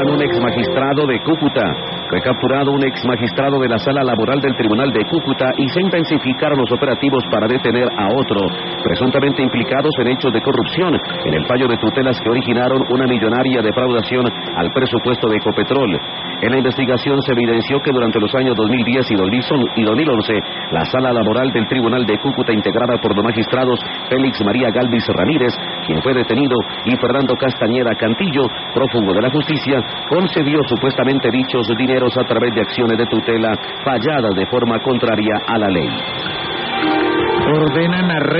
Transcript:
capturan un ex magistrado de Cúcuta. Fue capturado un ex magistrado de la Sala Laboral del Tribunal de Cúcuta y se intensificaron los operativos para detener a otro, presuntamente implicados en hechos de corrupción en el fallo de tutelas que originaron una millonaria defraudación al presupuesto de Ecopetrol. En la investigación se evidenció que durante los años 2010 y 2011, la Sala Laboral del Tribunal de Cúcuta, integrada por los magistrados Félix María Galvis Ramírez, quien fue detenido, y Fernando Castañeda Cantillo, prófugo de la justicia, concedió supuestamente dichos dineros a través de acciones de tutela falladas de forma contraria a la ley. Ordenan